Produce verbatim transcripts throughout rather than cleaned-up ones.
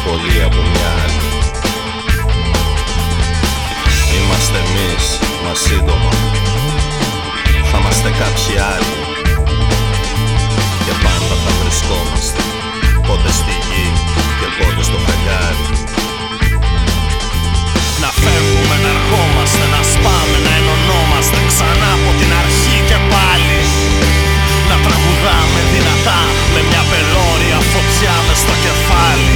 πολύ από μια άλλη. Είμαστε εμείς, μα σύντομα θα είμαστε κάποιοι άλλοι. Και πάντα θα βρισκόμαστε, πότε στη γη και πότε στο φεγγάρι. Να φεύγουμε, να ερχόμαστε, να σπάμε, να ενωνόμαστε ξανά από την αρχή και πάλι. Να τραγουδάμε δυνατά με μια πελώρια φωτιά μες στο κεφάλι.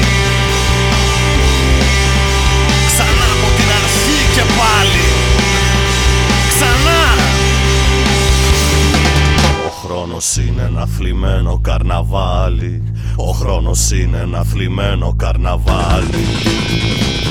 Ξανά από την αρχή και πάλι. Ξανά. Ο χρόνος είναι ένα θλιμμένο καρναβάλι. Ο χρόνος είναι ένα θλιμμένο καρναβάλι.